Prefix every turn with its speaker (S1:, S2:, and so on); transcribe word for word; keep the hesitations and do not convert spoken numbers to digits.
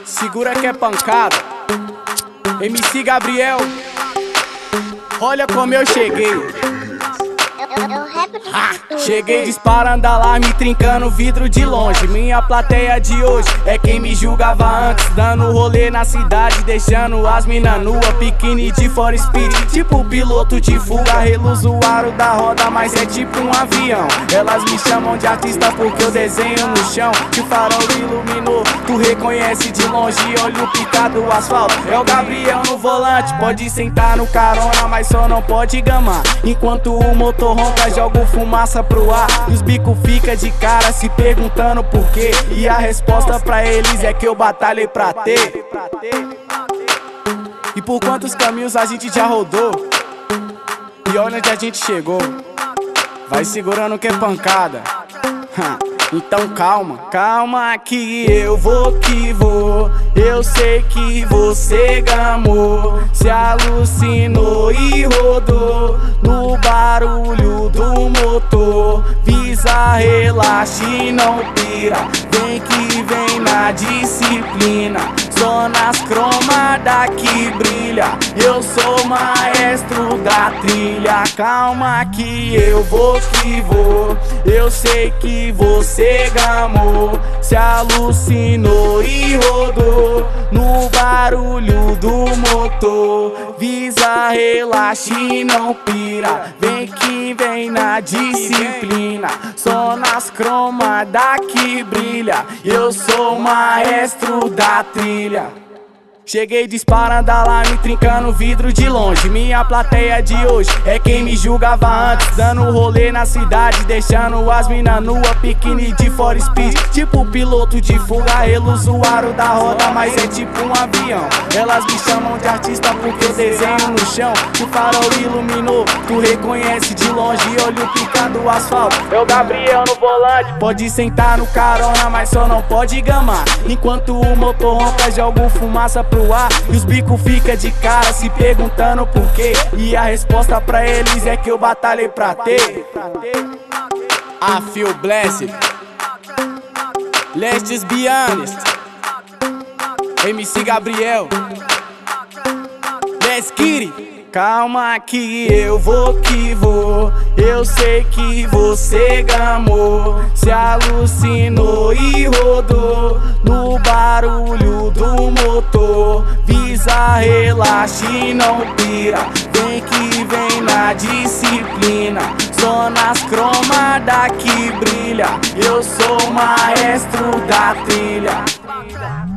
S1: Segura que é pancada. M C Gabriel, olha como eu cheguei. Ah, cheguei disparando alarme, trincando vidro de longe. Minha plateia de hoje é quem me julgava antes, dando rolê na cidade, deixando as mina nua, biquíni de for speed, tipo piloto de fuga. Reluz o aro da roda, mas é tipo um avião. Elas me chamam de artista porque eu desenho no chão, que o farol iluminou, tu reconhece de longe. Olho picado o asfalto, é o Gabriel no volante. Pode sentar no carona, mas só não pode gamar. Enquanto o motor ronca, jogo fumaça pro ar, e os bicos fica de cara se perguntando por quê. E a resposta pra eles é que eu batalhei pra ter. E por quantos caminhos a gente já rodou, e olha onde a gente chegou. Vai segurando que é pancada. Então calma, calma que eu vou que vou. Eu sei que você gamou, se alucinou e rodou no barulho do motor. Visa, relaxa e não pira, vem que vem na disciplina. Só nas cromadas que brilha, eu sou maestro da trilha. Calma que eu vou que vou. Eu sei que você gamou, se alucinou e rodou no barulho do motor. Visa, relaxa e não pira, vem que vem na disciplina. Só nas cromadas que brilha, eu sou maestro da trilha. Cheguei disparando alarme, trincando vidro de longe. Minha plateia de hoje é quem me julgava antes, dando rolê na cidade, deixando as mina nua, biquíni de for speed, tipo piloto de fuga. Reluz o aro da roda, mas é tipo um avião. Elas me chamam de artista porque eu desenho no chão, que o farol iluminou, tu reconhece de longe. Olho picando o asfalto, é o Gabriel no volante. Pode sentar no carona, mas só não pode gamar. Enquanto o motor ronca, jogo fumaça pro ar, e os bicos fica de cara se perguntando por quê. E a resposta pra eles é que eu batalhei pra ter. I feel blessed, let's just be honest. M C Gabriel, let's get it. Calma que eu vou que vou. Eu sei que você gamou, se alucinou e rodou no barulho do motor. Visa, relaxa e não pira, vem que vem na disciplina. Só nas cromadas que brilha, eu sou maestro da trilha.